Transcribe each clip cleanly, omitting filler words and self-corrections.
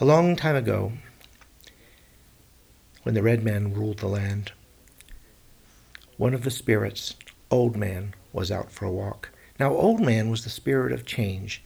A long time ago, when the red man ruled the land, one of the spirits, Old Man, was out for a walk. Now, Old Man was the spirit of change.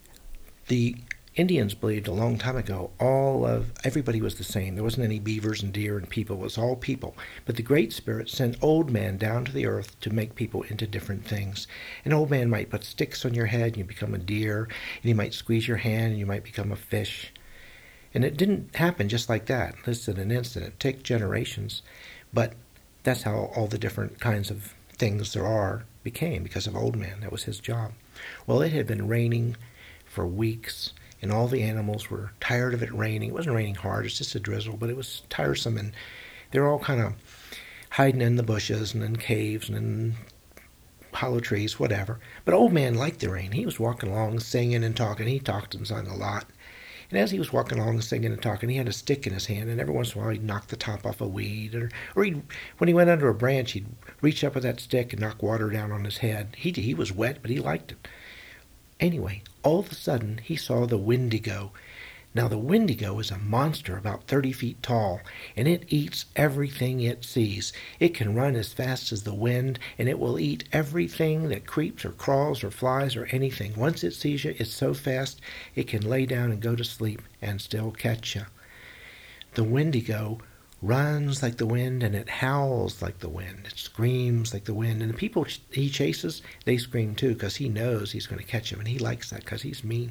The Indians believed a long time ago everybody was the same. There wasn't any beavers and deer and people. It was all people. But the Great Spirit sent Old Man down to the earth to make people into different things. An Old Man might put sticks on your head and you become a deer, and he might squeeze your hand and you might become a fish. And it didn't happen just like that. This in an instant. It took generations. But that's how all the different kinds of things there are became because of Old Man. That was his job. Well, it had been raining for weeks, and all the animals were tired of it raining. It wasn't raining hard, it's just a drizzle, but it was tiresome, and they were all kind of hiding in the bushes and in caves and in hollow trees, whatever. But Old Man liked the rain. He was walking along singing and talking. He talked and sung a lot. And as he was walking along singing and talking, he had a stick in his hand, and every once in a while he'd knock the top off a weed, or when he went under a branch, he'd reach up with that stick and knock water down on his head. He was wet, but he liked it. Anyway, all of a sudden, he saw the Wendigo. Now, the Wendigo is a monster about 30 feet tall, and it eats everything it sees. It can run as fast as the wind, and it will eat everything that creeps or crawls or flies or anything. Once it sees you, it's so fast, it can lay down and go to sleep and still catch you. The Wendigo runs like the wind, and it howls like the wind. It screams like the wind. And the people he chases, they scream too, because he knows he's going to catch them, and he likes that because he's mean.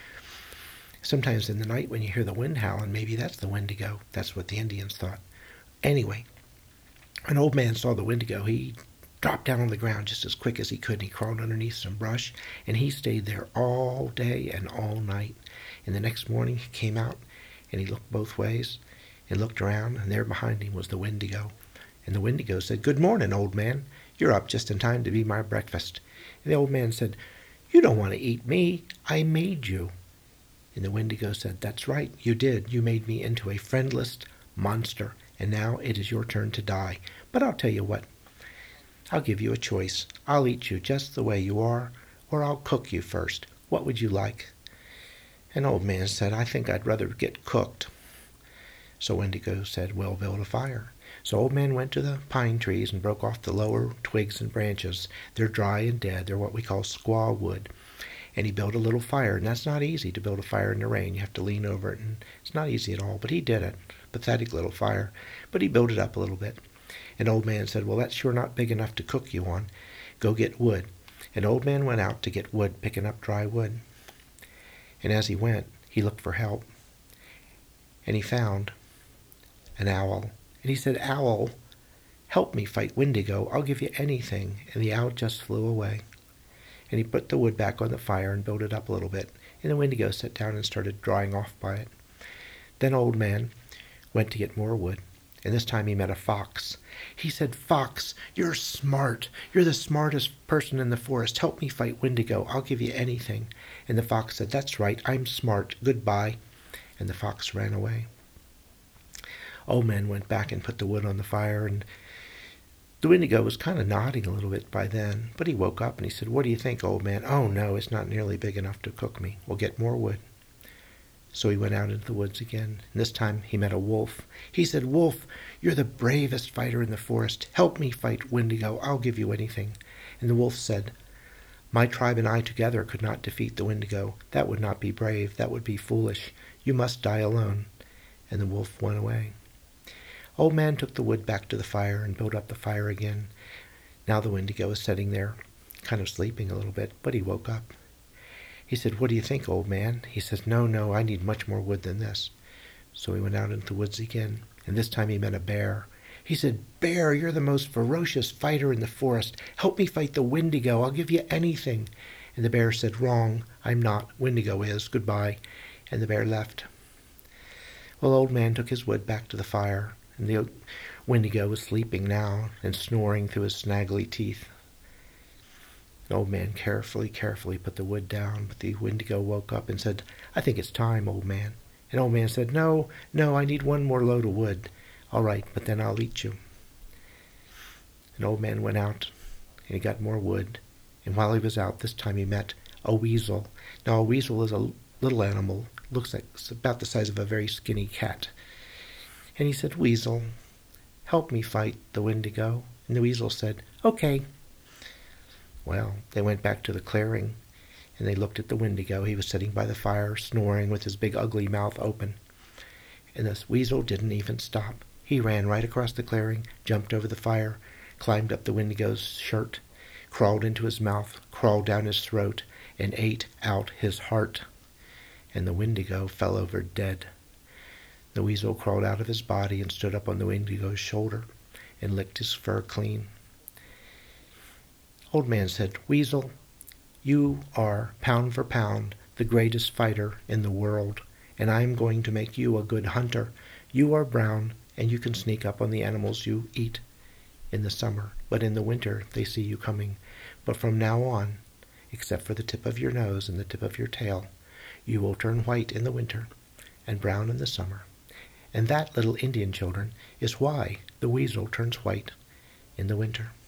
Sometimes in the night when you hear the wind howling, maybe that's the Wendigo. That's what the Indians thought. Anyway, when Old Man saw the Wendigo, he dropped down on the ground just as quick as he could, and he crawled underneath some brush, and he stayed there all day and all night. And the next morning he came out, and he looked both ways, and looked around, and there behind him was the Wendigo. And the Wendigo said, "Good morning, Old Man. You're up just in time to be my breakfast." And the Old Man said, "You don't want to eat me. I made you." And the Wendigo said, "That's right, you did. You made me into a friendless monster, and now it is your turn to die. But I'll tell you what. I'll give you a choice. I'll eat you just the way you are, or I'll cook you first. What would you like?" And Old Man said, "I think I'd rather get cooked." So Wendigo said, "Well, build a fire." So Old Man went to the pine trees and broke off the lower twigs and branches. They're dry and dead. They're what we call squaw wood. And he built a little fire, and that's not easy to build a fire in the rain. You have to lean over it, and it's not easy at all, but he did it. Pathetic little fire, but he built it up a little bit. And Old Man said, "Well, that's sure not big enough to cook you on. Go get wood." And Old Man went out to get wood, picking up dry wood. And as he went, he looked for help, and he found an owl. And he said, "Owl, help me fight Wendigo. I'll give you anything." And the owl just flew away. And he put the wood back on the fire and built it up a little bit. And the Wendigo sat down and started drying off by it. Then Old Man went to get more wood. And this time he met a fox. He said, "Fox, you're smart. You're the smartest person in the forest. Help me fight Wendigo. I'll give you anything." And the fox said, "That's right. I'm smart. Goodbye." And the fox ran away. Old Man went back and put the wood on the fire, and the Wendigo was kind of nodding a little bit by then, but he woke up and he said, "What do you think, Old Man?" "Oh, no, it's not nearly big enough to cook me. We'll get more wood." So he went out into the woods again, and this time he met a wolf. He said, "Wolf, you're the bravest fighter in the forest. Help me fight Wendigo. I'll give you anything." And the wolf said, "My tribe and I together could not defeat the Wendigo. That would not be brave. That would be foolish. You must die alone." And the wolf went away. Old Man took the wood back to the fire and built up the fire again. Now the Wendigo was sitting there, kind of sleeping a little bit, but he woke up. He said, "What do you think, Old Man?" He says, No, I need much more wood than this." So he went out into the woods again, and this time he met a bear. He said, "Bear, you're the most ferocious fighter in the forest. Help me fight the Wendigo. I'll give you anything." And the bear said, "Wrong. I'm not. Wendigo is. Goodbye." And the bear left. Well, Old Man took his wood back to the fire, and the Wendigo was sleeping now and snoring through his snaggly teeth. The Old Man carefully put the wood down, but the Wendigo woke up and said, "I think it's time, Old Man." And Old Man said, No, I need one more load of wood." "All right, but then I'll eat you." And Old Man went out, and he got more wood, and while he was out, this time he met a weasel. Now, a weasel is a little animal, looks like it's about the size of a very skinny cat. And he said, "Weasel, help me fight the Wendigo." And the weasel said, "Okay." Well, they went back to the clearing, and they looked at the Wendigo. He was sitting by the fire, snoring with his big ugly mouth open. And the weasel didn't even stop. He ran right across the clearing, jumped over the fire, climbed up the Wendigo's shirt, crawled into his mouth, crawled down his throat, and ate out his heart. And the Wendigo fell over dead. The weasel crawled out of his body and stood up on the Wendigo's shoulder and licked his fur clean. Old Man said, "Weasel, you are, pound for pound, the greatest fighter in the world, and I am going to make you a good hunter. You are brown, and you can sneak up on the animals you eat in the summer, but in the winter they see you coming. But from now on, except for the tip of your nose and the tip of your tail, you will turn white in the winter and brown in the summer. And that, little Indian children, is why the weasel turns white in the winter."